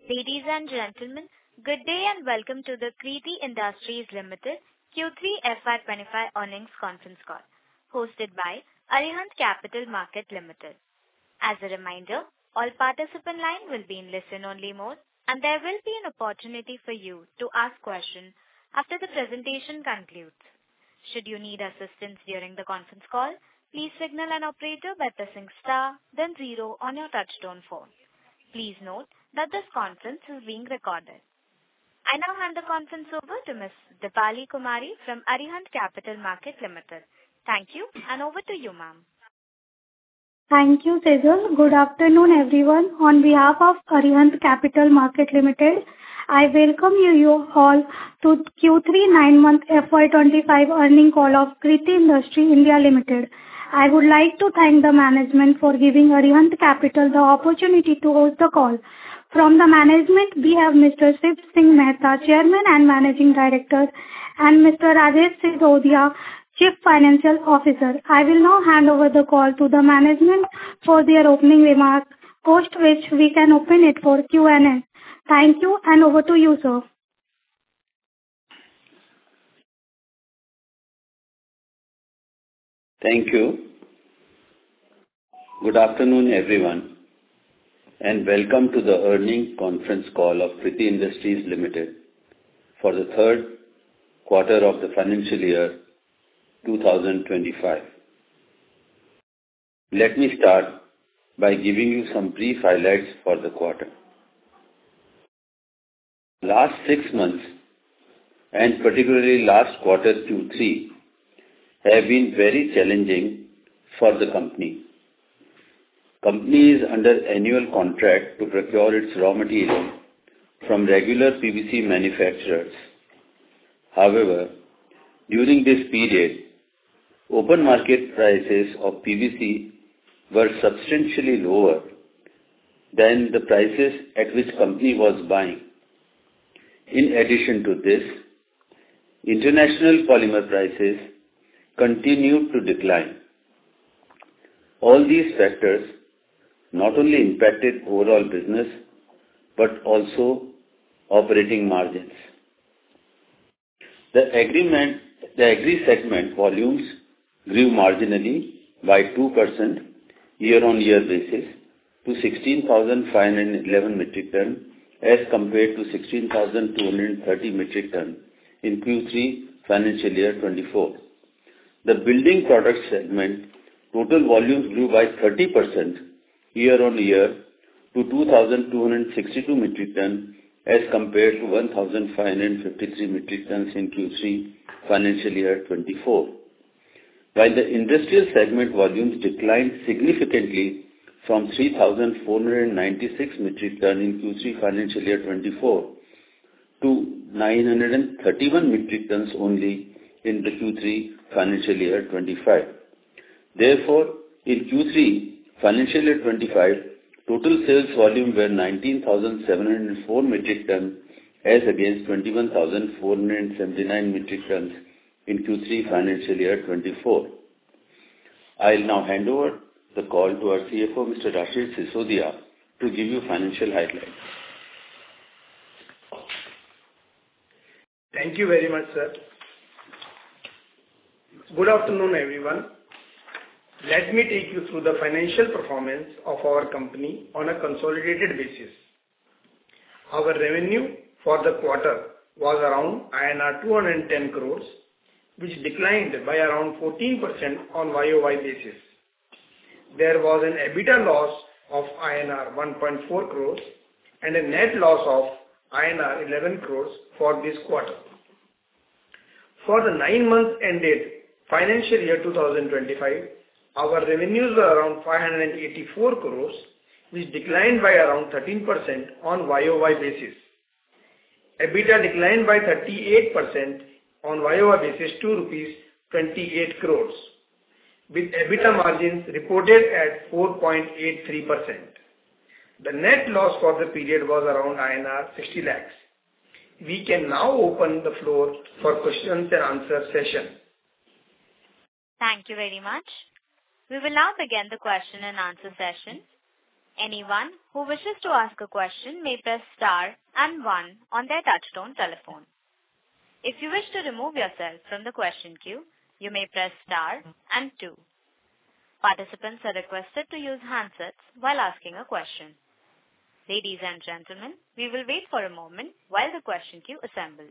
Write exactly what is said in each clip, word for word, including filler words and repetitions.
Ladies and gentlemen, good day and welcome to the Kriti Industries Limited Q three F Y twenty-five earnings conference call, hosted by Arihant Capital Markets Limited. As a reminder, all participant lines will be in listen-only mode, and there will be an opportunity for you to ask questions after the presentation concludes. Should you need assistance during the conference call, please signal an operator by pressing star, then zero on your touch-tone phone. Please note that this conference is being recorded. I now hand the conference over to Miss Dipali Kumari from Arihant Capital Markets Limited. Thank you, and over to you, ma'am. Thank you, Sejal. Good afternoon, everyone. On behalf of Arihant Capital Markets Limited, I welcome you, you all to Q three nine-month F Y twenty-five earnings call of Kriti Industries India Limited. I would like to thank the management for giving Arihant Capital the opportunity to host the call. From the management, we have Mister Shiv Singh Mehta, Chairman and Managing Director, and Mister Rajesh Sisodia, Chief Financial Officer. I will now hand over the call to the management for their opening remarks, post which we can open it for Q and A. Thank you, and over to you, sir. Thank you. Good afternoon, everyone, and welcome to the earnings conference call of Kriti Industries Limited for the third quarter of the financial year two thousand twenty-five. Let me start by giving you some brief highlights for the quarter. Last six months, and particularly last quarter Q three, have been very challenging for the company. Company is under annual contract to procure its raw material from regular P V C manufacturers. However, during this period, open market prices of P V C were substantially lower than the prices at which company was buying. In addition to this, international polymer prices continued to decline. All these factors not only impacted overall business but also operating margins. The agreement, the agri segment volumes grew marginally by two percent year-on-year basis to sixteen thousand five hundred eleven metric ton as compared to sixteen thousand two hundred thirty metric ton in Q three financial year twenty-four. The building products segment total volumes grew by thirty percent year-on-year to two thousand two hundred sixty-two metric ton as compared to one thousand five hundred fifty-three metric tons in Q three financial year twenty-four. While the industrial segment volumes declined significantly from three thousand four hundred ninety-six metric ton in Q three financial year twenty-four to nine hundred thirty-one metric tons only in the Q three financial year twenty-five. Therefore, in Q three financial year twenty-five, total sales volume were nineteen thousand seven hundred four metric ton as against twenty-one thousand four hundred seventy-nine metric tons in Q three financial year twenty-four. I'll now hand over the call to our C F O, Mister Rajesh Sisodia, to give you financial highlights. Thank you very much, sir. Good afternoon, everyone. Let me take you through the financial performance of our company on a consolidated basis. Our revenue for the quarter was around I N R two hundred ten crores, which declined by around fourteen percent on Y O Y basis. There was an EBITDA loss of I N R one point four crores and a net loss of I N R eleven crores for this quarter. For the nine months ended financial year two thousand twenty-five, our revenues were around five hundred eighty-four crores, which declined by around thirteen percent on Y O Y basis. EBITDA declined by thirty-eight percent on Y O Y basis to rupees twenty-eight crores, with EBITDA margins reported at four point eight three percent. The net loss for the period was around I N R sixty lakhs. We can now open the floor for questions and answer session. Thank you very much. We will now begin the question and answer session. Anyone who wishes to ask a question may press star and one on their touchtone telephone. If you wish to remove yourself from the question queue, you may press star and two. Participants are requested to use handsets while asking a question. Ladies and gentlemen, we will wait for a moment while the question queue assembles.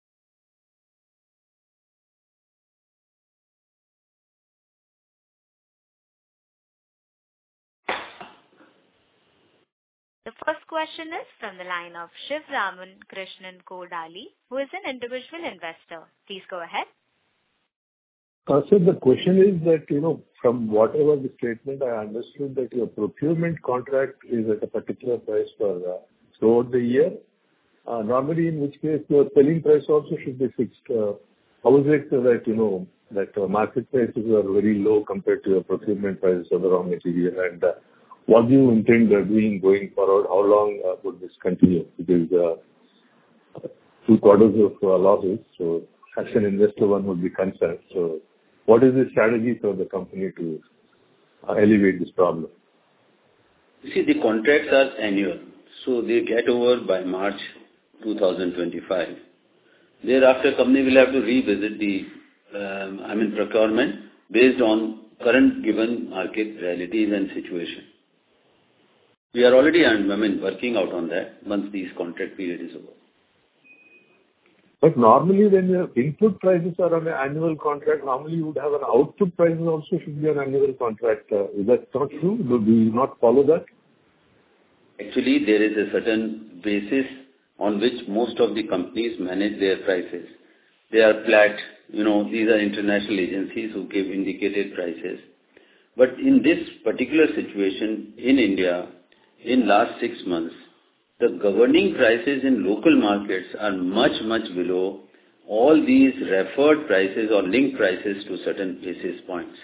The first question is from the line of Shiv Raman Krishnan Kodali, who is an individual investor. Please go ahead. Uh, so the question is that, you know, from whatever the statement, I understood that your procurement contract is at a particular price for uh, throughout the year. Uh, normally, in which case your selling price also should be fixed. Uh, how is it that, you know, that uh, market prices are very low compared to your procurement prices of the raw material? And uh, what do you intend uh, doing going forward? How long uh, would this continue? Because uh, two quarters of uh, losses, so as an investor, one would be concerned. So what is the strategy for the company to uh, alleviate this problem? You see, the contracts are annual, so they get over by March two thousand twenty-five. Thereafter, company will have to revisit the, um, I mean, procurement based on current given market realities and situation. We are already, I mean, working out on that once this contract period is over. But normally when your input prices are on an annual contract, normally you would have an output prices also should be an annual contract. Uh, is that not true? Do you not follow that? Actually, there is a certain basis on which most of the companies manage their prices. They are flat, you know, these are international agencies who give indicated prices. But in this particular situation in India, in last six months, the governing prices in local markets are much, much below all these referred prices or linked prices to certain basis points.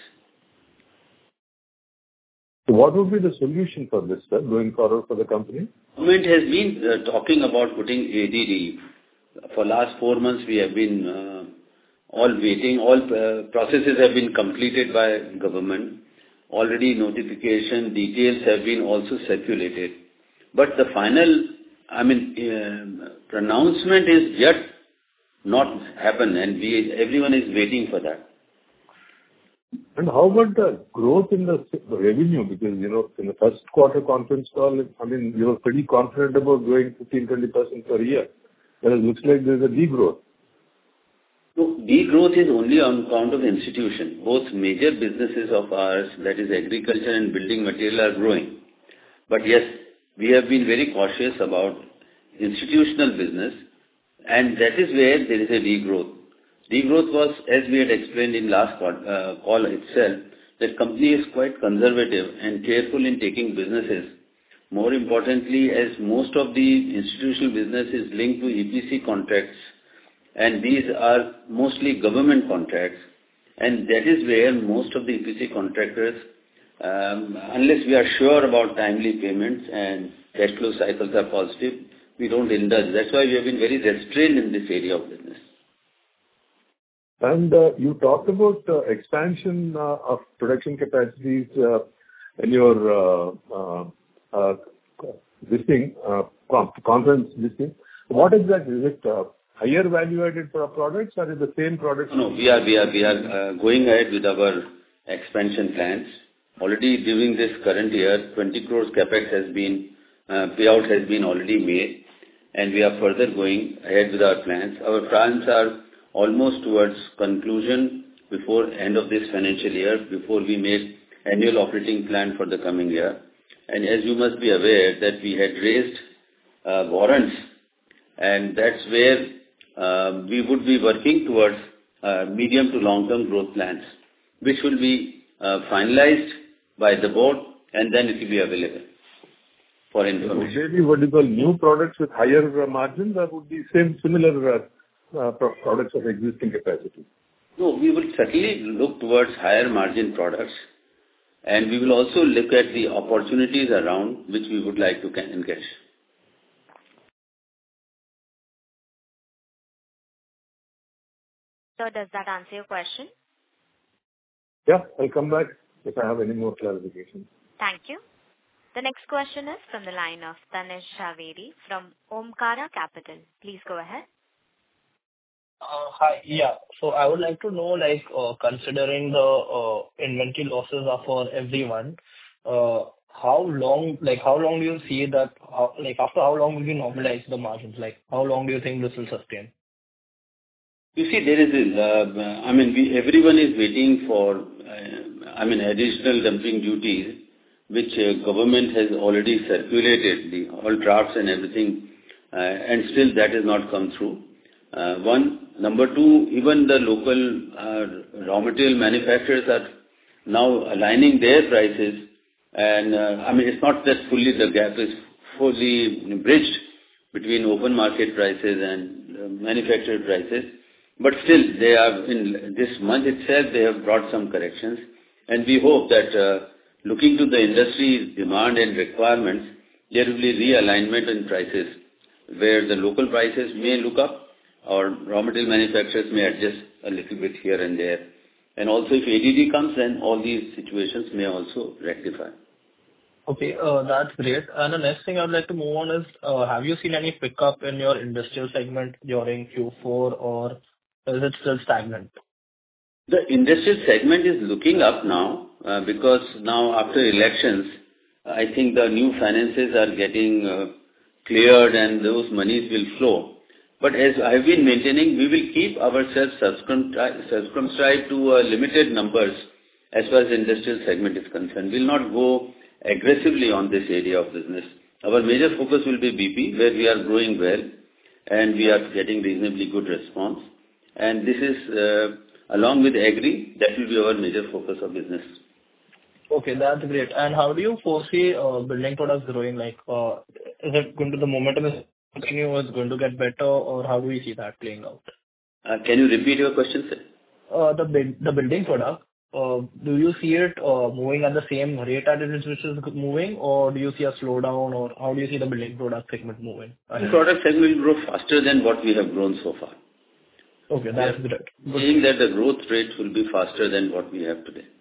So what would be the solution for this, sir, going forward for the company? Government has been uh, talking about putting A D D. For last four months, we have been uh, all waiting. All uh, processes have been completed by government. Already notification details have been also circulated. But the final, I mean, uh, pronouncement is yet not happened, and we everyone is waiting for that. And how about the growth in the revenue? Because, you know, in the first quarter conference call, I mean, you were pretty confident about growing fifteen to twenty percent per year. But it looks like there's a degrowth. So, degrowth is only on account of institution. Both major businesses of ours, that is agriculture and building material, are growing. But yes, we have been very cautious about institutional business, and that is where there is a degrowth. Degrowth was, as we had explained in last call, uh, call itself, that company is quite conservative and careful in taking businesses. More importantly, as most of the institutional business is linked to E P C contracts, and these are mostly government contracts, and that is where most of the E P C contractors, um, unless we are sure about timely payments and cash flow cycles are positive, we don't indulge. That's why we have been very restrained in this area of business. And uh, you talked about uh, expansion uh, of production capacities uh, in your uh, uh, uh, this thing, uh, conference this thing. What exactly is it? Uh, higher value-added products, or is the same products? No, we are we are we are uh, going ahead with our expansion plans. Already during this current year, twenty crores capex has been uh, payout has been already made, and we are further going ahead with our plans. Our plans are almost towards conclusion before end of this financial year, before we make annual operating plan for the coming year. And as you must be aware that we had raised uh, warrants, and that's where uh, we would be working towards uh, medium to long-term growth plans, which will be uh, finalized by the board, and then it will be available for information. Would they be what you call new products with higher margins, or would be same similar uh, uh, products of existing capacity? No, we will certainly look towards higher margin products, and we will also look at the opportunities around which we would like to engage. So does that answer your question? Yeah, I'll come back if I have any more clarification. Thank you. The next question is from the line of Tanish Jhaveri from Omkara Capital. Please go ahead. Uh, Hi. Yeah. So I would like to know, like, uh, considering the uh, inventory losses are for everyone, uh, how long, like, how long do you see that, how, like, after how long will you normalize the margins? Like, how long do you think this will sustain? You see, there is, a, uh, I mean, we, everyone is waiting for, uh, I mean, additional dumping duties, which uh, government has already circulated, the all drafts and everything, uh, and still that has not come through. Uh, one. Number two, even the local uh, raw material manufacturers are now aligning their prices, and uh, I mean, it's not that fully the gap is fully bridged between open market prices and uh, manufactured prices, but still they are in this month itself they have brought some corrections, and we hope that uh, looking to the industry's demand and requirements, there will be realignment in prices where the local prices may look up or raw material manufacturers may adjust a little bit here and there. And also if A D D comes, then all these situations may also rectify. Okay, uh, that's great. And the next thing I would like to move on is, uh, have you seen any pickup in your industrial segment during Q four, or is it still stagnant? The industrial segment is looking up now uh, because now after elections, I think the new finances are getting uh, cleared and those monies will flow. But as I have been maintaining, we will keep ourselves circumscribed, circumscribed to uh, limited numbers as far as industrial segment is concerned. We will not go aggressively on this area of business. Our major focus will be B P, where we are growing well and we are getting reasonably good response. And this is, uh, along with agri, that will be our major focus of business. Okay, that's great. And how do you foresee uh, building products growing? Like, uh, is it going to, the momentum is continue, or is going to get better, or how do we see that playing out? Uh, can you repeat your question, sir? Uh, the build, the building product, uh, do you see it uh, moving at the same rate at which it is moving, or do you see a slowdown, or how do you see the building product segment moving? The product segment will grow faster than what we have grown so far. Okay, that's great. Saying that the growth rate will be faster than what we have today.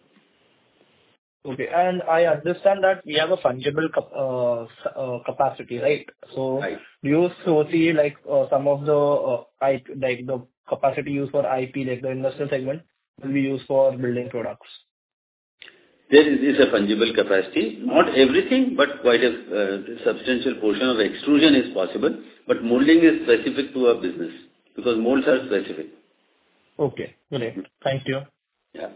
Okay, and I understand that we have a fungible cap- uh, s- uh, capacity, right? So, Right. do you foresee like uh, some of the uh, I P, like the capacity used for I P, like the industrial segment, will be used for building products? There is, is a fungible capacity. Not everything, but quite a uh, substantial portion of extrusion is possible. But molding is specific to our business because molds are specific. Okay, great. Thank you. Yeah.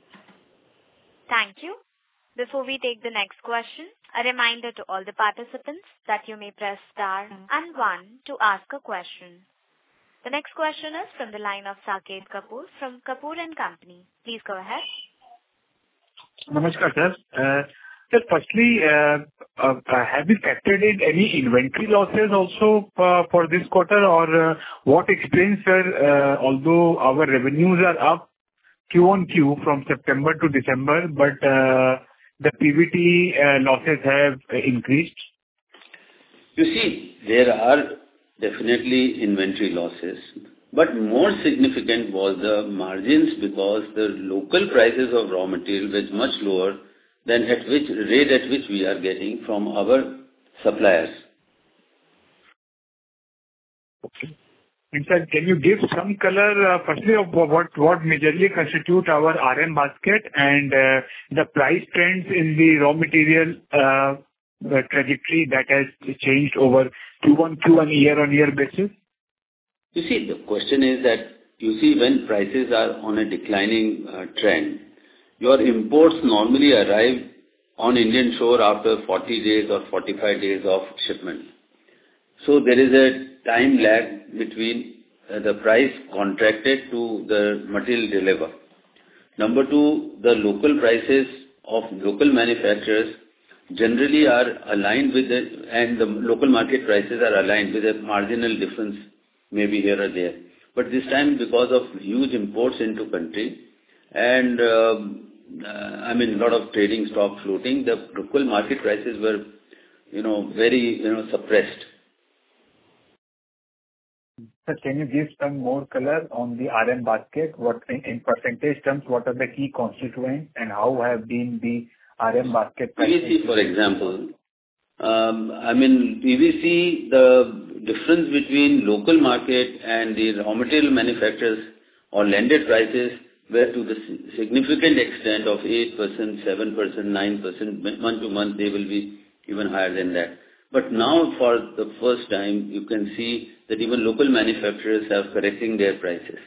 Thank you. Before we take the next question, a reminder to all the participants that you may press star and one to ask a question. The next question is from the line of Saket Kapoor from Kapoor and Company. Please go ahead. Namaskar, sir. Uh, Sir, firstly, uh, uh, have you factored in any inventory losses also uh, for this quarter? Or uh, what explains, sir, uh, although our revenues are up Q on Q from September to December, but uh, the P B T uh, losses have increased? You see, there are definitely inventory losses, but more significant was the margins because the local prices of raw material was much lower than at which rate at which we are getting from our suppliers. Okay. And sir, can you give some color, uh, firstly, of what what majorly constitute our R M basket and uh, the price trends in the raw material uh, the trajectory that has changed over Q on Q and year-on-year basis? You see, the question is that, you see, when prices are on a declining uh, trend, your imports normally arrive on Indian shore after forty days or forty-five days of shipment. So there is a time lag between uh, the price contracted to the material deliver. Number two, the local prices of local manufacturers generally are aligned with the, and the local market prices are aligned with a marginal difference maybe here or there. But this time, because of huge imports into country and uh, uh, I mean a lot of trading stock floating, the local market prices were, you know, very, you know, suppressed. Sir, can you give some more color on the R M basket? What in, in percentage terms, what are the key constituents and how have been the R M basket P V C, for example, um, I mean, P V C, the difference between local market and the raw material manufacturers or landed prices were to the significant extent of eight percent, seven percent, nine percent, month to month they will be even higher than that. But now for the first time, you can see that even local manufacturers are correcting their prices.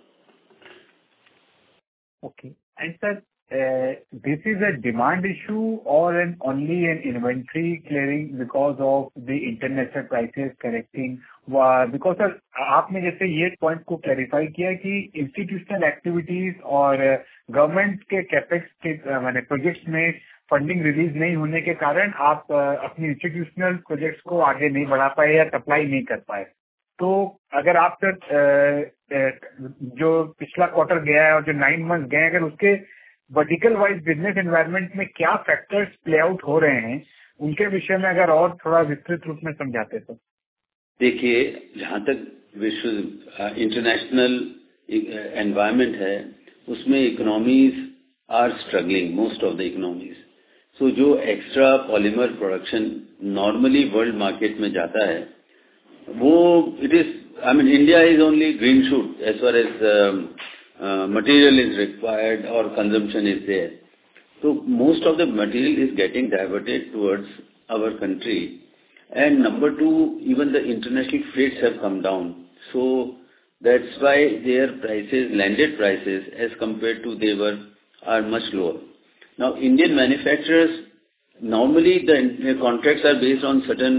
Okay. And sir, uh, this is a demand issue or an only an inventory clearing because of the international prices correcting? Uh, because sir, आपने जैसे ये point को clarify किया कि institutional activities और government के capex के माने projects में फंडिंग रिलीज नहीं होने के कारण आप अपनी इंस्टीट्यूशनल प्रोजेक्ट्स को आगे नहीं बढ़ा पाए या सप्लाई नहीं कर पाए। तो अगर आप सर जो पिछला क्वार्टर गया है और जो नाइन मंथ गए, अगर उसके वर्टिकल वाइज बिजनेस एनवायरनमेंट में क्या फैक्टर्स प्ले आउट हो रहे हैं, उनके विषय में अगर और थोड़ा विस्तृत रूप में समझाते तो। देखिए, जहाँ तक विश्व इंटरनेशनल एनवायरनमेंट है उसमें economies are struggling, most of the economies. So जो extra polymer production normally world market में जाता है वो it is I mean India is only green shoot as far as material is required और consumption is there. तो most of the material is getting diverted towards our country and number two even the international freights have come down, so that's why their prices, landed prices as compared to they were are much lower. Now, Indian manufacturers, normally the, the contracts are based on certain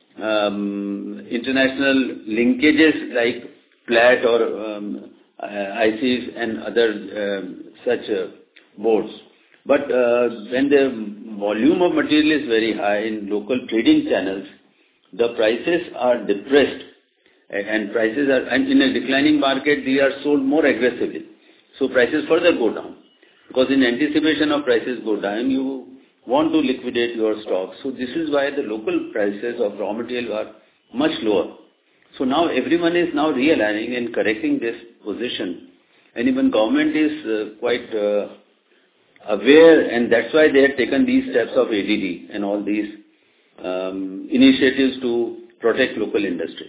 um, international linkages like flat or um, I Cs and other um, such uh, boards. But uh, when the volume of material is very high in local trading channels, the prices are depressed and prices are, and in a declining market, they are sold more aggressively. So prices further go down. Because in anticipation of prices go down, you want to liquidate your stock. So this is why the local prices of raw material are much lower. So now everyone is now realigning and correcting this position. And even government is uh, quite uh, aware, and that's why they have taken these steps of A D D and all these um, initiatives to protect local industry.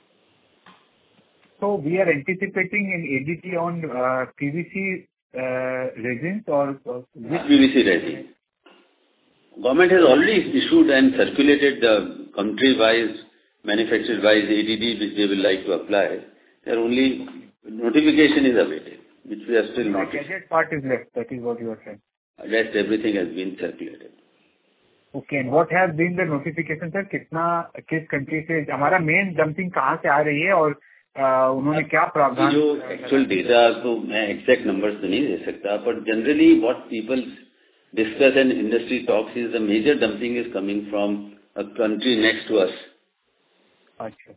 So we are anticipating an A D D on uh, P V C uh, resins or, or which? P V C resin. Government has already issued and circulated the country-wise, manufacturer-wise A D D which they will like to apply. Their only notification is awaited, which we are still not. The gadget part is left. That is what you are saying. Rest everything has been circulated. Okay, and what has been the notification, sir? कितना किस country से हमारा main dumping कहाँ से आ रही है और Uh, उन्होंने क्या प्रावधान? जो एक्चुअल डेटा तो मैं एग्जैक्ट नंबर्स तो नहीं दे सकता, पर generally what people discuss and industry talks is the major dumping is coming from a country next to us. अच्छा,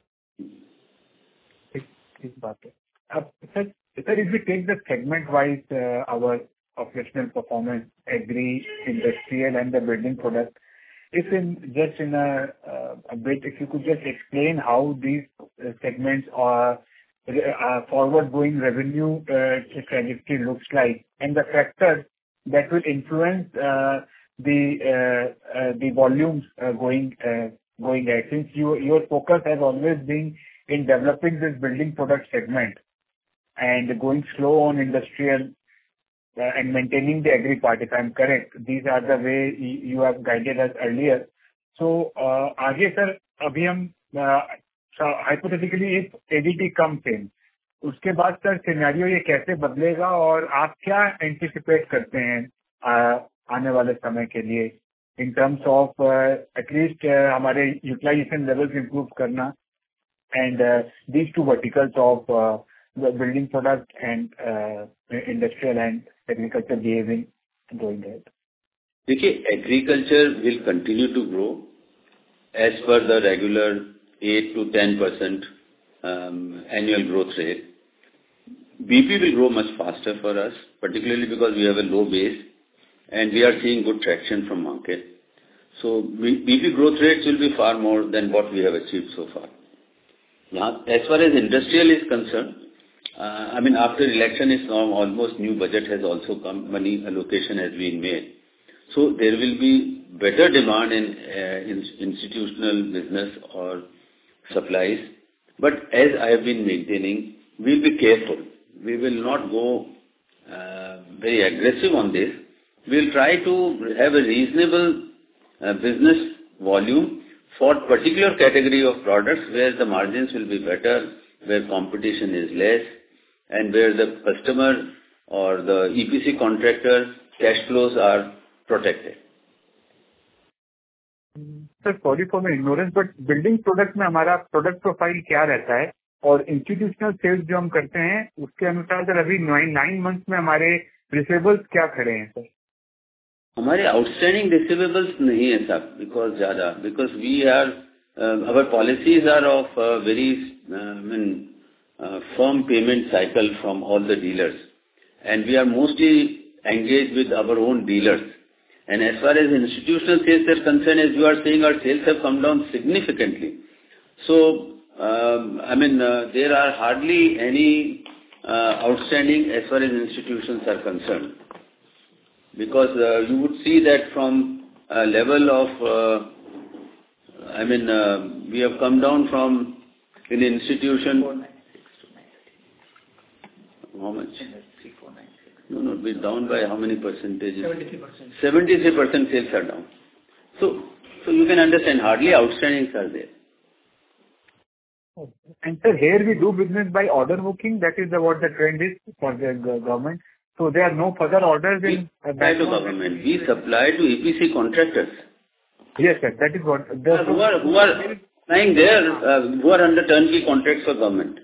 ठीक ठीक बात है। अब sir sir if we take the segment wise our operational performance, agri, industrial and the building product, if in just in a, uh, a bit, if you could just explain how these uh, segments are uh, forward-going revenue uh, trajectory looks like, and the factors that will influence uh, the uh, uh, the volumes uh, going uh, going ahead. Since you, your focus has always been in developing this building product segment and going slow on industrial Uh, and maintaining the agri part, if I'm correct, these are the way you, you have guided us earlier. So, uh, आगे sir अभी हम hypothetically if A D D comes in, उसके बाद sir scenario ये कैसे बदलेगा और आप क्या एंटिसिपेट करते हैं uh, आने वाले समय के लिए in terms of uh, at least uh, हमारे utilization levels improve करना and uh, these two verticals of uh, the building product and uh, industrial and agriculture behaving going ahead? देखिए, agriculture will continue to grow as per the regular eight to ten percent um, annual growth rate. B P will grow much faster for us, particularly because we have a low base and we are seeing good traction from market. So B P growth rates will be far more than what we have achieved so far. Now, as far as industrial is concerned, Uh, I mean, after election is now almost new budget has also come, money allocation has been made. So there will be better demand in, uh, in institutional business or supplies. But as I have been maintaining, we'll be careful. We will not go uh, very aggressive on this. We'll try to have a reasonable uh, business volume for particular category of products where the margins will be better, where competition is less, and where the customer or the E P C contractor cash flows are protected. Sir, sorry for my ignorance, but building products में हमारा product profile क्या रहता है और institutional sales जो हम करते हैं उसके अनुसार सर अभी nine nine months में हमारे receivables क्या खड़े हैं सर? हमारे outstanding receivables नहीं है साहब, because ज़्यादा, because we are uh, our policies are of uh, very uh, I mean, uh, firm payment cycle from all the dealers, and we are mostly engaged with our own dealers. And as far as institutional sales are concerned, as you are saying, our sales have come down significantly. So, um, I mean, uh, there are hardly any uh, outstanding as far as institutions are concerned. Because uh, you would see that from a level of, uh, I mean, uh, we have come down from an institution. How much? No, no, we're down by how many percentages? seventy-three percent. seventy-three percent sales are down. So, so you can understand, hardly outstandings are there. And sir, here we do business by order booking. That is the, what the trend is for the government. So there are no further orders in... We supply to government. We supply to E P C contractors. Yes, sir. That is what... Uh, who are, who are supplying there, uh, who are under turnkey contracts for government.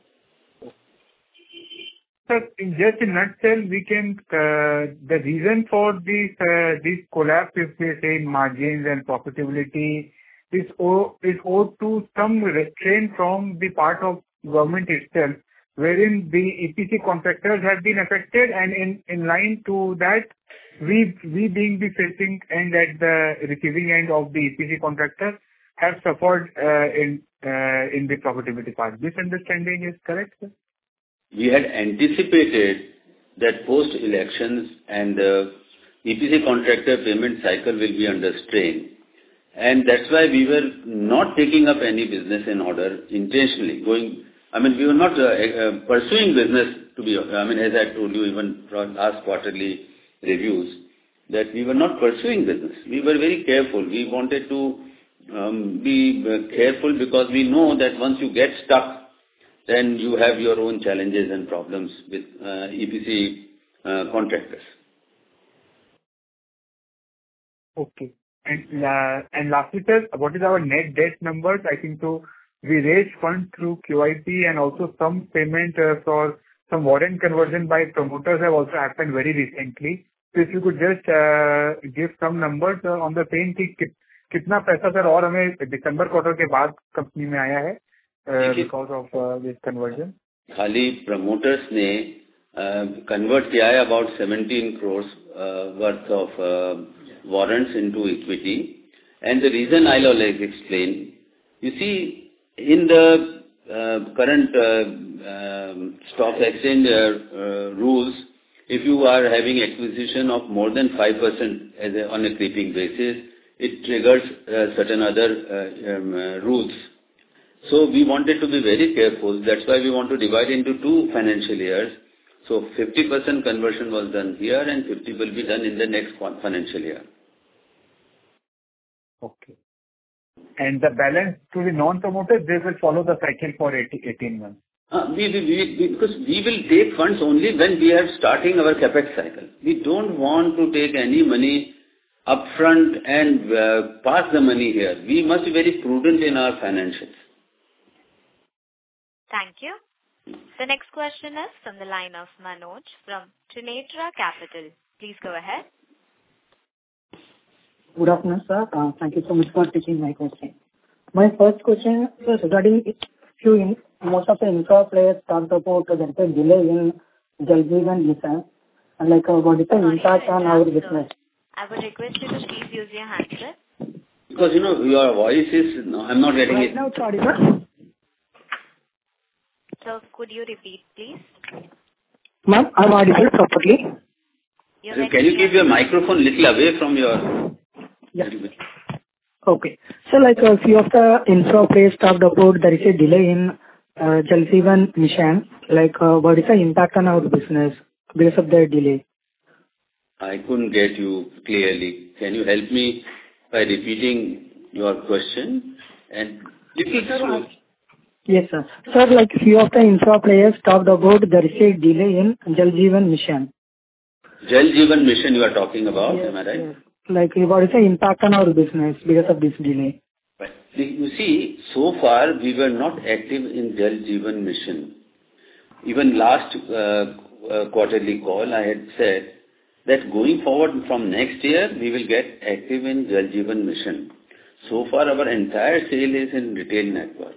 Sir, in just a nutshell, we can, uh, the reason for this, uh, this collapse, if we say in margins and profitability, is, o- is owed to some restraint from the part of government itself, wherein the E P C contractors have been affected, and in, in line to that, we, we being the facing end at the receiving end of the E P C contractor have suffered, uh, in, uh, in the profitability part. This understanding is correct, sir? We had anticipated that post-elections and the E P C contractor payment cycle will be under strain. And that's why we were not taking up any business in order intentionally. Going, I mean, we were not uh, uh, pursuing business to be, I mean, as I told you even from last quarterly reviews, that we were not pursuing business. We were very careful. We wanted to um, be uh, careful because we know that once you get stuck, then you have your own challenges and problems with uh, E P C uh, contractors. Okay. And uh, and lastly, sir, what is our net debt numbers? I think so we raised funds through Q I P and also some payment uh, for some warrant conversion by promoters have also happened very recently. So if you could just uh, give some numbers uh, on the same कि कि- कितना पैसा sir और हमें दिसंबर quarter के बाद company में आया है uh, because of uh, this conversion? खाली promoters ने convert किया है about seventeen crores uh, worth of uh, warrants into equity. And the reason I'll always explain, you see, in the uh, current uh, um, stock exchange uh, uh, rules, if you are having acquisition of more than five percent as a, on a creeping basis, it triggers uh, certain other uh, um, uh, rules. So we wanted to be very careful. That's why we want to divide into two financial years. So fifty percent conversion was done here and fifty will be done in the next financial year. Okay. And the balance to the non-promoters, they will follow the cycle for eighteen months. Uh, we, we, we, because we will take funds only when we are starting our capex cycle. We don't want to take any money upfront and uh, pass the money here. We must be very prudent in our financials. Thank you. The next question is from the line of Manoj from Trinetra Capital. Please go ahead. Good afternoon, sir. Uh, Thank you so much for taking my question. My first question is regarding few in, most of the infra players talked about there is a delay in Jal Jeevan Mission, and like uh, what is the impact on our business? I would request you to please use your handset. Because, you know, your voice is, no, I'm not getting Right it. now it's audible. So could you repeat, please? Ma'am, I'm audible properly. You're So very can you keep clear. your microphone little away from your... Yeah. Okay. So like a few of the infra players talked about there is a delay in uh, Jal Jeevan Mission. Like uh, what is the impact on our business because of the delay? I couldn't get you clearly. Can you help me by repeating your question and little slow? Yes, sir. Sir, like few of the infra players talked about there is a delay in Jal Jeevan Mission. Jal Jeevan Mission you are talking about, Yes, am I right? yes. Like what is the impact on our business because of this delay? Right. You see, so far we were not active in Jal Jeevan Mission. Even last uh, uh, quarterly call I had said that going forward from next year we will get active in Jal Jeevan Mission. So far our entire sale is in retail network.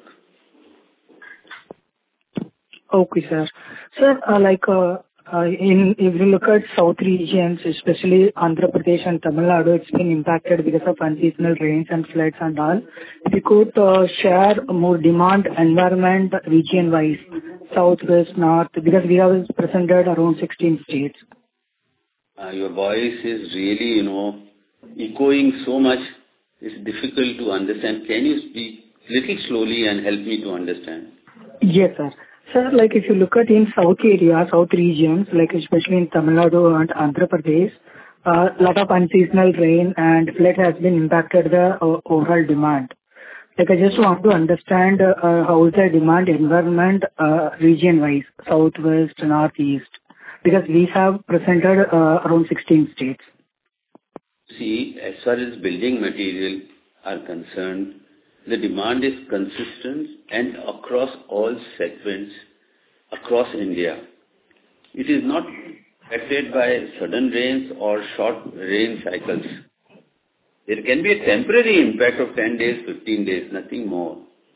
Okay, sir. Sir, uh, like, uh, uh, in if you look at south regions, especially Andhra Pradesh and Tamil Nadu, it's been impacted because of unseasonal rains and floods and all. If you could uh, share more demand environment region-wise, south, west, north, because we have presented around sixteen states. Uh, your voice is really, you know, echoing so much. It's difficult to understand. Can you speak little slowly and help me to understand? Yes, sir. Sir, like if you look at in south area, south regions, like especially in Tamil Nadu and Andhra Pradesh, a uh, lot of unseasonal rain and flood has been impacted the uh, overall demand. Like I just want to understand uh, uh, how is the demand environment uh, region-wise, south, west, north, east, because we have presented uh, around sixteen states. See, as far as building material are concerned, the demand is consistent and across all segments across India. It is not affected by sudden rains or short rain cycles. There can be a temporary impact of ten days, fifteen days, nothing more.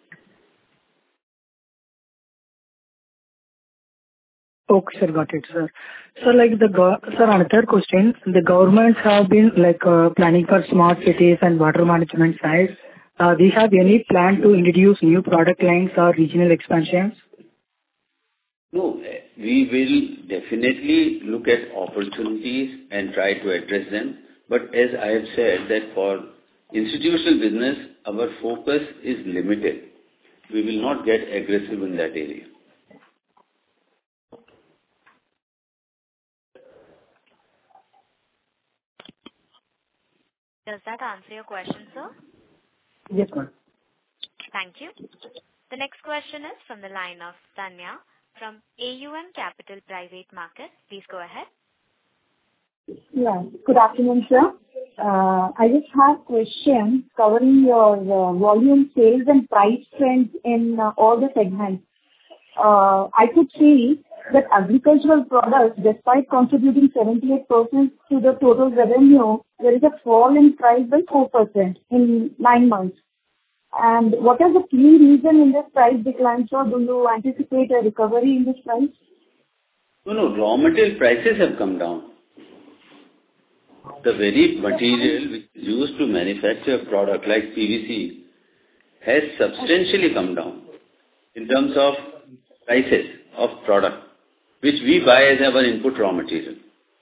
Okay, sir, got it, sir. So, like the go- sir, another question: the governments have been like uh, planning for smart cities and water management side. Uh, do you have any plan to introduce new product lines or regional expansions? No, we will definitely look at opportunities and try to address them. But as I have said that for institutional business, our focus is limited. We will not get aggressive in that area. Does that answer your question, sir? Yes, ma'am. Thank you. The next question is from the line of Tanya from A U M Capital Private Market. Please go ahead. Yeah. Good afternoon, sir. Uh, I just have questions covering your uh, volume sales and price trends in uh, all the segments. Uh, I could see that agricultural products, despite contributing seventy-eight percent to the total revenue, there is a fall in price by four percent in nine months. And what is the key reason in this price decline, sir? Do you anticipate a recovery in this price? No, no, raw material prices have come down. The very material which is used to manufacture a product like P V C has substantially come down in terms of prices of product, which we buy as our input raw material.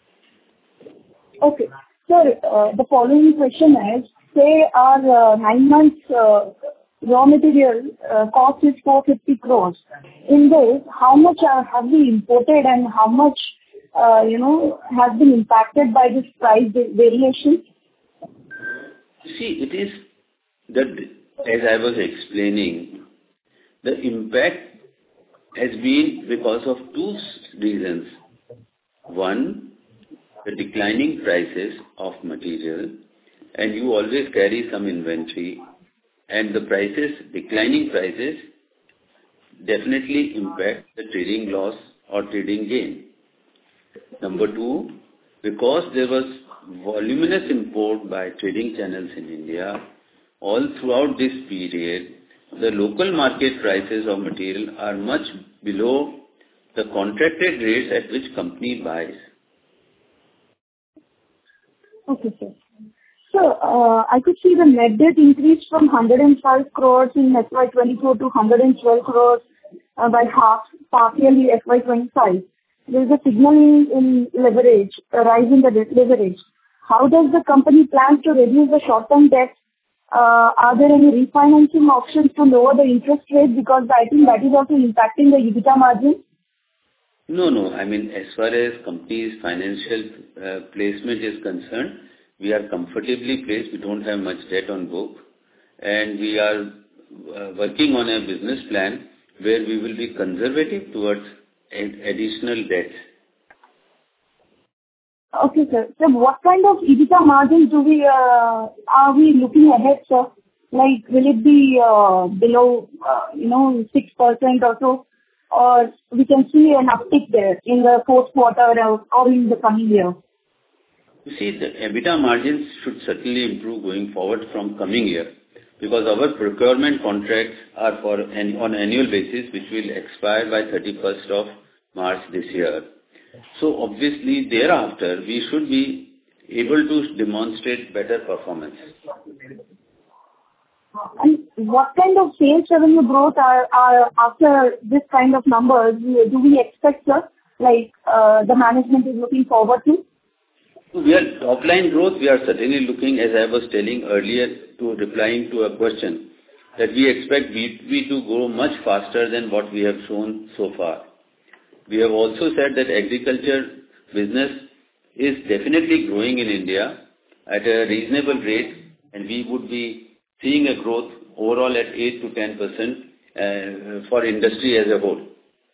Okay. Sir, uh, the following question is, say our uh, nine months uh, raw material uh, cost is four hundred fifty crores. In this, how much uh, have we imported and how much, uh, you know, has been impacted by this price variation? See, it is that, as I was explaining, the impact has been because of two reasons. One, the declining prices of material, and you always carry some inventory, and the prices, declining prices, definitely impact the trading loss or trading gain. Number two, because there was voluminous import by trading channels in India, all throughout this period, the local market prices of material are much below the contracted rates at which company buys. Okay, sir. So, uh, I could see the net debt increased from one hundred five crores in F Y twenty-four to one hundred twelve crores uh, by half, half yearly F Y twenty-five. there is a signal in, in leverage, a rise in the leverage. How does the company plan to reduce the short-term debt? Uh, are there any refinancing options to lower the interest rate? Because I think that is also impacting the EBITDA margin. No, no. I mean, as far as company's financial uh, placement is concerned, we are comfortably placed. We don't have much debt on book, and we are uh, working on a business plan where we will be conservative towards ad- additional debt. Okay, sir. So what kind of EBITDA margin do we, uh, are we looking ahead, sir? Like, will it be uh, below, uh, you know, six percent or so? Or we can see an uptick there in the fourth quarter or, or in the coming year? You see, the EBITDA margins should certainly improve going forward from coming year, because our procurement contracts are for an, on annual basis, which will expire by thirty-first of March this year. So obviously thereafter we should be able to demonstrate better performance. And what kind of sales revenue growth are, are after this kind of numbers do we expect, sir? Like uh, the management is looking forward to? We are top line growth. We are certainly looking, as I was telling earlier, to replying to a question, that we expect B two B to grow much faster than what we have shown so far. We have also said that agriculture business is definitely growing in India at a reasonable rate, and we would be seeing a growth overall at eight to ten percent uh, for industry as a whole.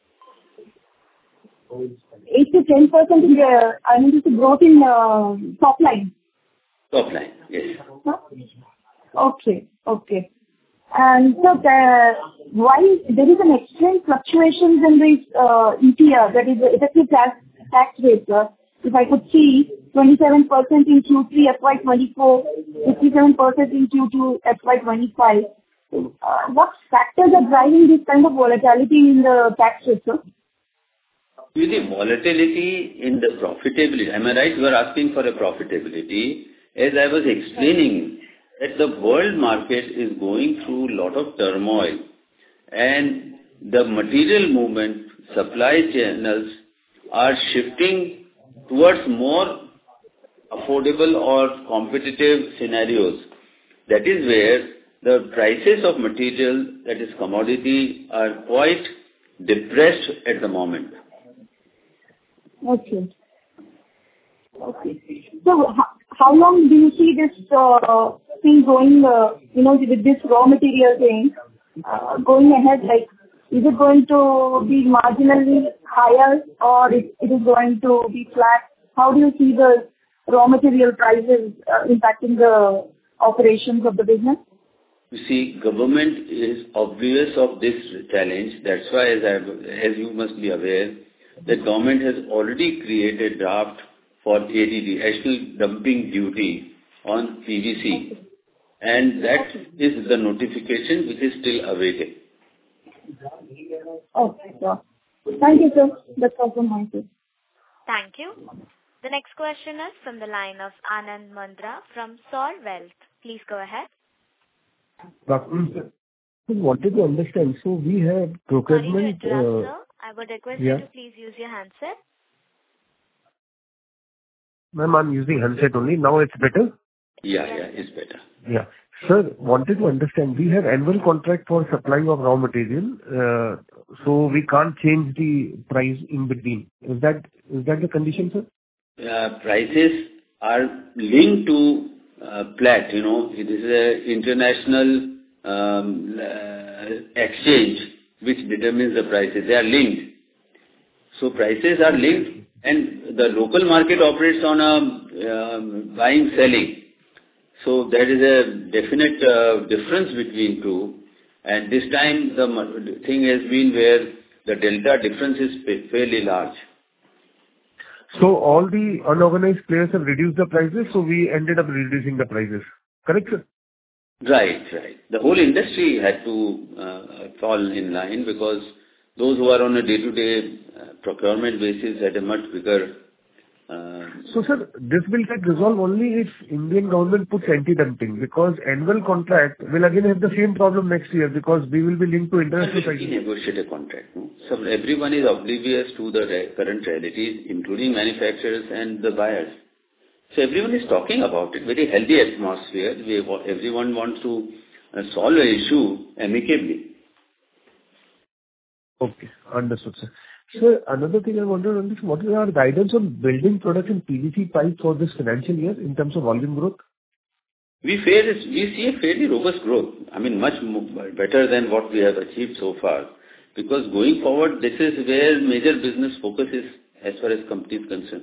eight to ten percent in the, I mean, the growth in uh, top line. Top line, yes. Okay, okay. And so the, why there is an extreme fluctuations in this uh, E T R, that is the effective tax, tax rate, sir. If I could see twenty-seven percent in Q three F Y twenty-four, fifty-seven percent in Q two F Y twenty-five. Uh, what factors are driving this kind of volatility in the tax rate, sir? With the volatility in the profitability, am I right? You are asking for a profitability. As I was explaining, that the world market is going through a lot of turmoil, and the material movement, supply channels are shifting towards more affordable or competitive scenarios. That is where the prices of material, that is commodity, are quite depressed at the moment. Okay. Okay. So how, how long do you see this uh, thing going, uh, you know, with this raw material thing, uh, going ahead? Like, is it going to be marginally higher, or it, it is going to be flat? How do you see the raw material prices uh, impacting the operations of the business? You see, government is oblivious of this challenge. That's why, as, I, as you must be aware, the government has already created draft for A D D, Additional Dumping Duty on P V C. And that is the notification which is still awaited. Okay, sir. Thank you, sir. That's all from my side. Thank you. The next question is from the line of Anand Mandra from Sol Wealth. Please go ahead. I wanted to understand. So we have procurement. Sorry to interrupt, uh, sir. I would request yeah. you to please use your handset. Ma'am, I'm using handset only. Now it's better? Yeah, yeah, it's better. Yeah. Sir, wanted to understand. We have annual contract for supply of raw material, uh, so we can't change the price in between. Is that is that the condition, sir? Uh, prices are linked to uh, Platts, you know. It is an international um, uh, exchange which determines the prices. They are linked. So prices are linked, and the local market operates on a uh, buying, selling. So there is a definite uh, difference between two, and this time the thing has been where the delta difference is fairly large. So all the unorganized players have reduced the prices, so we ended up reducing the prices. Correct, sir? Right, right. The whole industry had to uh, fall in line, because those who are on a day-to-day uh, procurement basis had a much bigger uh, So, sir, this will get resolved only if Indian government puts anti-dumping, because annual contract will again have the same problem next year because we will be linked to international We prices. negotiate a contract. No? So everyone is oblivious to the re- current realities, including manufacturers and the buyers. So everyone is talking about it. Very healthy atmosphere. We, everyone wants to uh, solve the issue amicably. Okay, understood, sir. Sir, another thing I wanted to understand, what is our guidance on building products and P V C pipe for this financial year in terms of volume growth? We fair, we see a fairly robust growth. I mean, much more, better than what we have achieved so far. Because going forward, this is where major business focus is as far as company is concerned.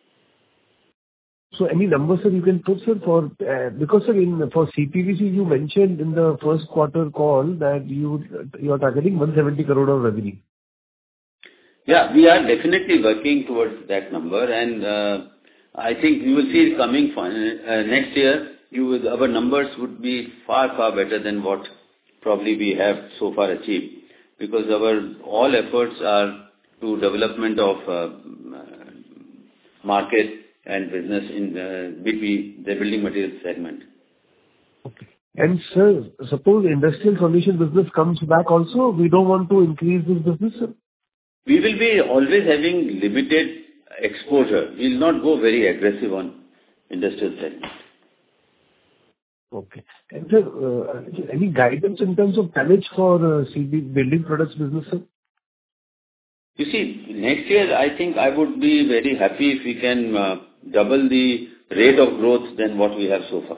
So any numbers, sir, you can put, sir, for, uh, because, sir, in, for C P V C, you mentioned in the first quarter call that you, you are targeting one hundred seventy crore of revenue. Yeah, we are definitely working towards that number, and uh, I think you will see it coming for, uh, next year. You will, our numbers would be far, far better than what probably we have so far achieved, because our all efforts are to development of uh, market and business in the B P, the building materials segment. Okay. And sir, suppose industrial solution business comes back also, we don't want to increase this business, sir? We will be always having limited exposure. We will not go very aggressive on industrial segment. Okay. And sir, uh, any guidance in terms of tonnage for uh, C B building products business, sir? You see, next year, I think I would be very happy if we can uh, double the rate of growth than what we have so far.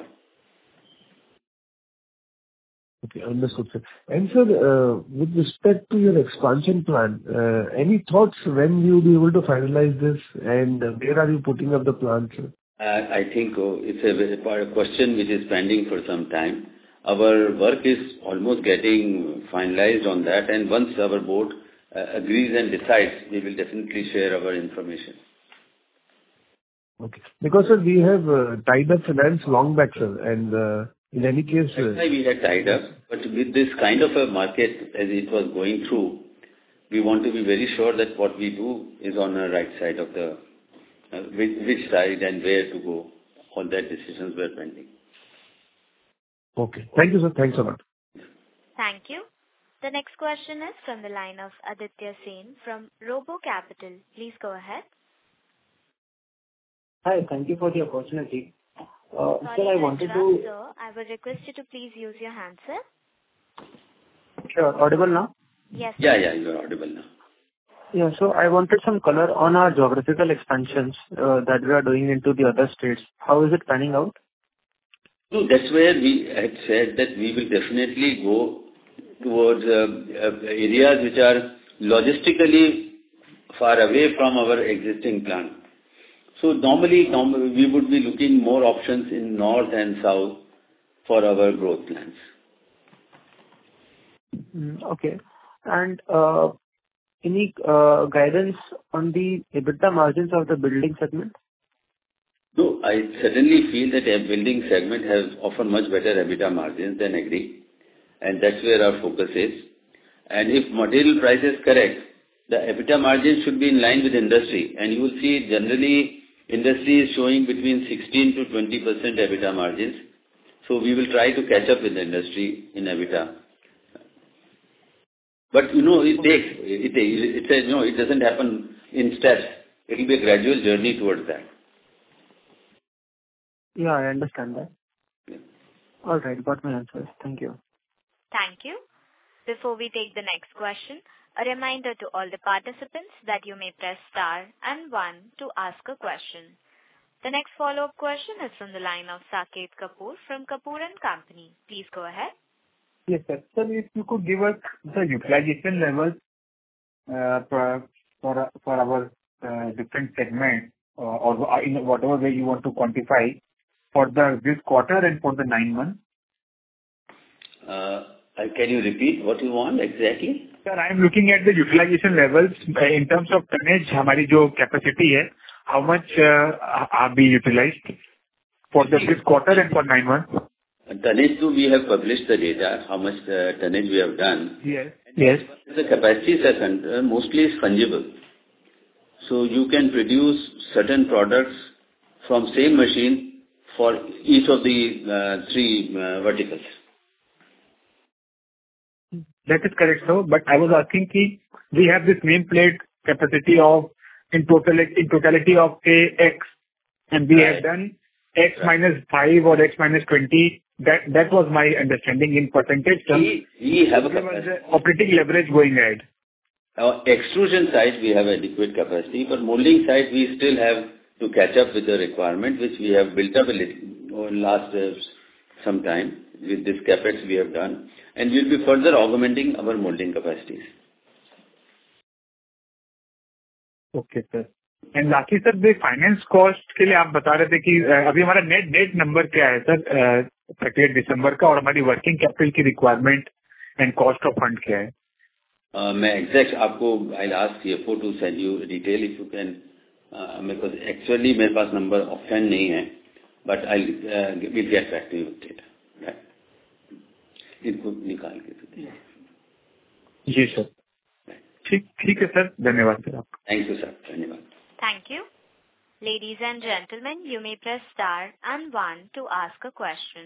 Okay, understood, sir. And sir, uh, with respect to your expansion plan, uh, any thoughts when you'll be able to finalize this, and uh, where are you putting up the plant, sir? Uh, I think oh, it's a, a question which is pending for some time. Our work is almost getting finalized on that, and once our board uh, agrees and decides, we will definitely share our information. Okay. Because, sir, we have uh, tied up finance long back, sir, and uh, in any case... Uh, That's why we had tied up, but with this kind of a market as it was going through, we want to be very sure that what we do is on the right side of the, uh, which, which side and where to go. All that decisions were pending. Okay. Thank you, sir. Thanks a lot. Thank you. The next question is from the line of Aditya Sen from Robo Capital. Please go ahead. Hi, thank you for the opportunity. Uh, Sorry sir, I to wanted interrupt, to... sir. I would request you to please use your handset. Sure, audible now? Yes. Yeah, yeah, you are audible now. Yeah, so I wanted some color on our geographical expansions uh, that we are doing into the other states. How is it panning out? No, that's where we had said that we will definitely go towards uh, uh, areas which are logistically far away from our existing plant. So normally, normally we would be looking more options in north and south for our growth plans. Mm, okay. And uh, any uh, guidance on the EBITDA margins of the building segment? No, I certainly feel that a building segment has often much better EBITDA margins than agri, and that's where our focus is. And if material price is correct, the EBITDA margin should be in line with industry, and you will see generally industry is showing between sixteen to twenty percent EBITDA margins. So we will try to catch up with the industry in EBITDA. But you know, it takes, it, it, it, it, you know, it doesn't happen in steps. It will be a gradual journey towards that. Yeah, I understand that. Yeah. All right, got my answers. Thank you. Thank you. Before we take the next question, a reminder to all the participants that you may press star and one to ask a question. The next follow-up question is from the line of Saket Kapoor from Kapoor and Company. Please go ahead. Yes, sir. Sir, if you could give us the utilization levels uh, for for for our uh, different segments, uh, or in whatever way you want to quantify for the this quarter and for the nine months. Uh, can you repeat what you want exactly? Sir, I am looking at the utilization levels in terms of tonnage. हमारी जो capacity है, how much uh, are we utilized for the this quarter and for nine months? Tonnage too, we have published the data, how much uh, tonnage we have done. Yes. Yes. The capacities are con- uh, mostly is fungible. So you can produce certain products from same machine for each of the uh, three uh, verticals. That is correct, sir. But I was asking ki we have this nameplate capacity of in total in totality of say X, and we Right. have done X Right. minus five or X minus twenty. That that was my understanding in percentage terms. We, we have a There was capacity. the operating leverage going ahead. Our extrusion side, we have adequate capacity, but molding side, we still have to catch up with the requirement, which we have built up a little over last uh, some time with this capex we have done, and we'll be further augmenting our molding capacities. Okay, sir. And lastly, sir, the finance cost के लिए आप बता रहे थे कि अ, अभी हमारा net date number क्या है सर थर्टी दिसंबर का, और हमारी वर्किंग कैपिटल की requirement and cost of fund क्या है? Uh, मैं एग्जैक्ट आपको आई लास्ट CFO to send you detail if you can, मेरे को एक्चुअली मेरे पास नंबर ऑफहैंड नहीं है, but I will get back to you with data, इनको निकाल के तो दे। जी सर, ठीक ठीक है सर, धन्यवाद सर आपका। थैंक यू सर, धन्यवाद। Thank you. Ladies and gentlemen, you may press star and one to ask a question.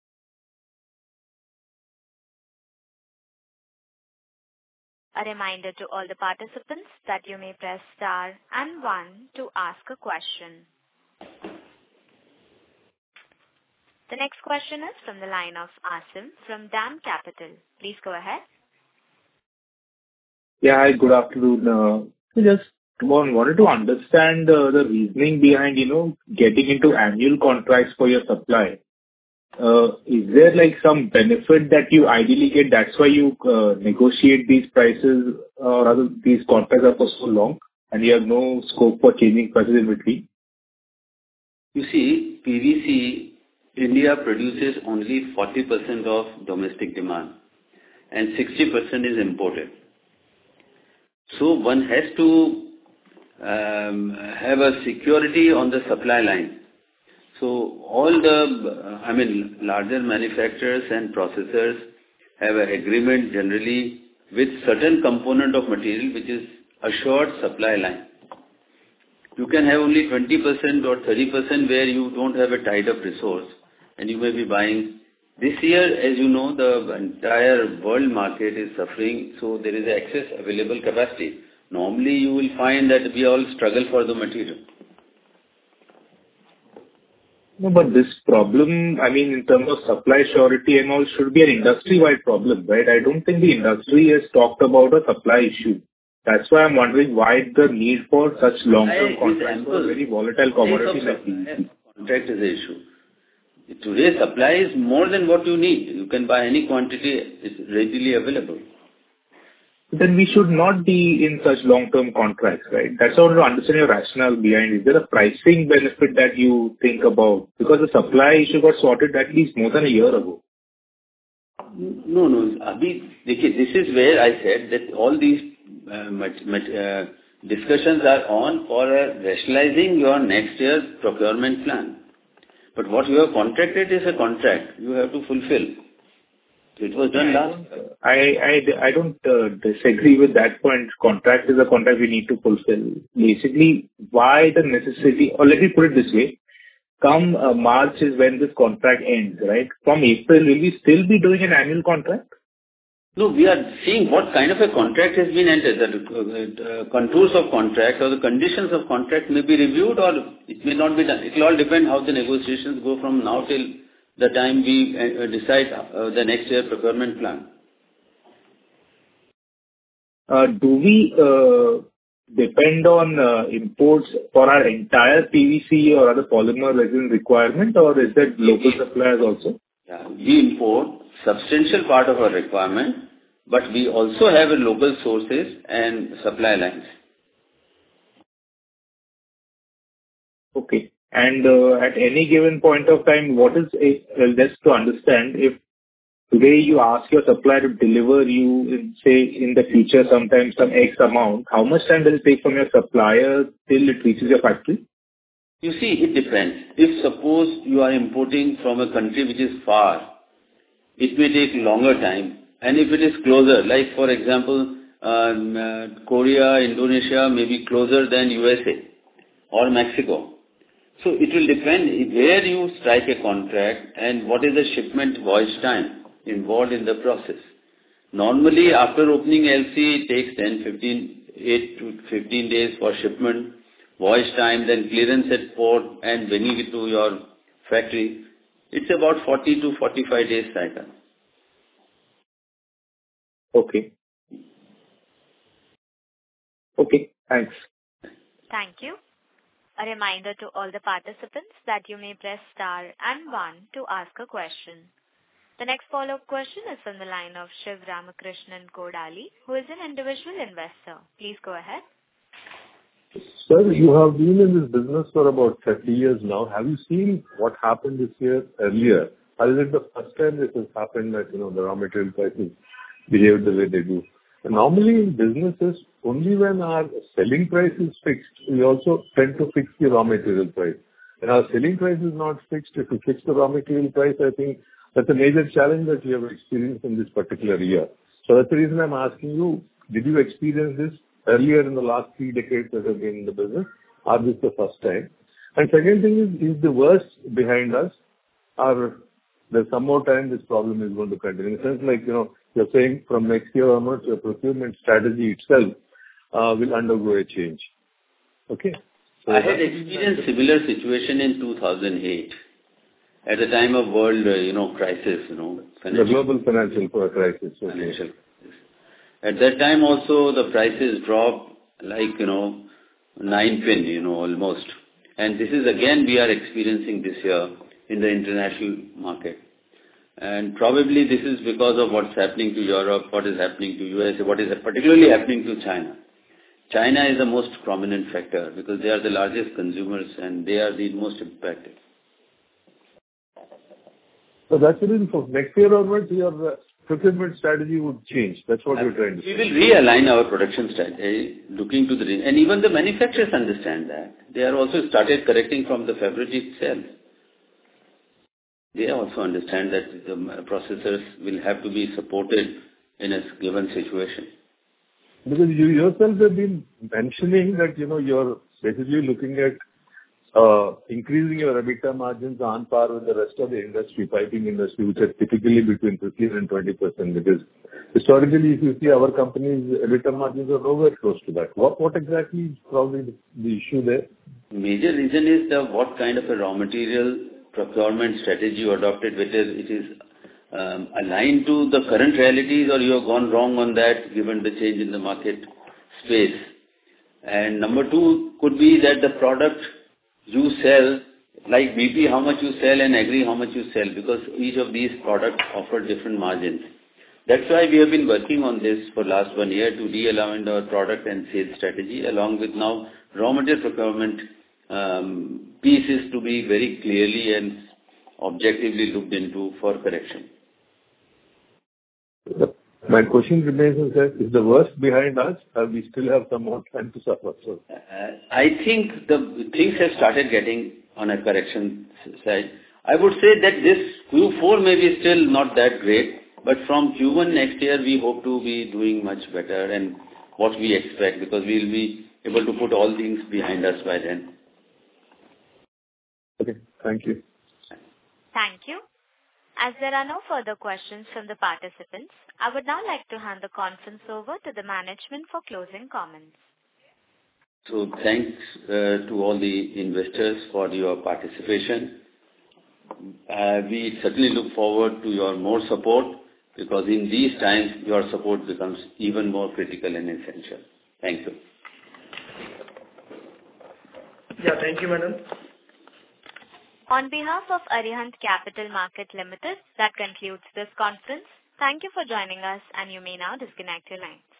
A reminder to all the participants that you may press star and one to ask a question. The next question is from the line of Asim from DAM Capital. Please go ahead. Yeah, hi, good afternoon. Uh, I just one, wanted to understand uh, the reasoning behind, you know, getting into annual contracts for your supply. Uh, is there like some benefit that you ideally get? That's why you uh, negotiate these prices, or rather these contracts are for so long, and you have no scope for changing prices in between? You see, P V C, India produces only forty percent of domestic demand and sixty percent is imported. So one has to um, have a security on the supply line. So all the, I mean, larger manufacturers and processors have an agreement generally with certain component of material which is assured supply line. You can have only twenty percent or thirty percent where you don't have a tied up resource and you may be buying. This year, as you know, the entire world market is suffering, so there is excess available capacity. Normally, you will find that we all struggle for the material. No, but this problem, I mean, in terms of supply surety and all, should be an industry-wide problem, right? I don't think the industry has talked about a supply issue. That's why I'm wondering why the need for such long-term contracts for a very volatile commodity like P V C. Contract is the issue. Today, supply is more than what you need. You can buy any quantity, it's readily available. Then we should not be in such long-term contracts, right? That's how to understand your rationale behind. Is there a pricing benefit that you think about? Because the supply issue got sorted at least more than a year ago. No, no. Abhi, देखिए, this is where I said that all these uh, mat- mat- uh, discussions are on for uh, rationalizing your next year's procurement plan. But what you have contracted is a contract. You have to fulfill. It was done Yeah, last. I I I don't uh, disagree with that point. Contract is a contract we need to fulfill. Basically, why the necessity, or let me put it this way, come uh, March is when this contract ends, right? From April, will we still be doing an annual contract? No, we are seeing what kind of a contract has been entered. The uh, contours of contract or the conditions of contract may be reviewed or it may not be done. It will all depend how the negotiations go from now till the time we uh, decide uh, the next year procurement plan. Uh, do we uh, depend on uh, imports for our entire P V C or other polymer resin requirement, or is that local suppliers also? Yeah, we import substantial part of our requirement, but we also have a local sources and supply lines. Okay. And uh, at any given point of time, what is a, uh, just to understand, if today you ask your supplier to deliver you, in, say, in the future, sometime some X amount, how much time does it take from your supplier till it reaches your factory? You see, it depends. If suppose you are importing from a country which is far, it may take longer time. And if it is closer, like for example, um, uh, Korea, Indonesia may be closer than U S A or Mexico. So it will depend where you strike a contract and what is the shipment voyage time involved in the process. Normally, after opening L C, it takes ten, fifteen, eight to fifteen days for shipment, voyage time, then clearance at port and bringing it to your factory. It's about forty to forty-five days cycle. Okay. Okay, thanks. Thank you. A reminder to all the participants that you may press star and one to ask a question. The next follow-up question is from the line of Shiv Ramakrishnan Kodali, who is an individual investor. Please go ahead. Sir, you have been in this business for about thirty years now. Have you seen what happened this year earlier? Or is it the first time this has happened that, you know, the raw material prices behave the way they do? And normally in businesses, only when our selling price is fixed, we also tend to fix the raw material price. When our selling price is not fixed, if we fix the raw material price, I think that's a major challenge that we have experienced in this particular year. So that's the reason I'm asking you, did you experience this earlier in the last three decades that have been in the business, or this is the first time? And second thing is, is the worst behind us, or there's some more time this problem is going to continue? In the sense like, you know, you're saying from next year onwards, your procurement strategy itself uh, will undergo a change. Okay? So I had experienced similar situation in two thousand eight. At the time of world, uh, you know, crisis, you know. The global financial crisis. Okay. Financial. At that time also the prices dropped like, you know, nine pin, you know, almost. And this is again we are experiencing this year in the international market. And probably this is because of what's happening to Europe, what is happening to U S A, what is particularly happening to China. China is the most prominent factor because they are the largest consumers and they are the most impacted. So that's the reason for next year onwards, your uh, procurement strategy would change. That's what you're trying to say. We will realign our production strategy, looking to the... And even the manufacturers understand that. They are also started correcting from the February itself. They also understand that the processors will have to be supported in a given situation. Because you yourself have been mentioning that, you know, you're basically looking at uh, increasing your EBITDA margins on par with the rest of the industry, piping industry, which are typically between fifteen and twenty percent. Because historically, if you see our company's EBITDA margins are nowhere close to that. What, what exactly is probably the, the issue there? Major reason is the what kind of a raw material procurement strategy you adopted, whether it is um, aligned to the current realities or you have gone wrong on that given the change in the market space. And number two could be that the product you sell, like B P how much you sell and Agri how much you sell, because each of these products offer different margins. That's why we have been working on this for last one year to realign our product and sales strategy along with now raw material procurement um, pieces to be very clearly and objectively looked into for correction. My question remains is, is the worst behind us, or we still have some more time to suffer? So, uh, I think the things have started getting on a correction side. I would say that this Q four may be still not that great, but from Q one next year we hope to be doing much better and what we expect, because we will be able to put all things behind us by then. Okay, thank you. Thank you. As there are no further questions from the participants, I would now like to hand the conference over to the management for closing comments. So thanks uh, to all the investors for your participation. Uh, we certainly look forward to your more support, because in these times your support becomes even more critical and essential. Thank you. Yeah, thank you, madam. On behalf of Arihant Capital Market Limited, that concludes this conference. Thank you for joining us, and you may now disconnect your lines.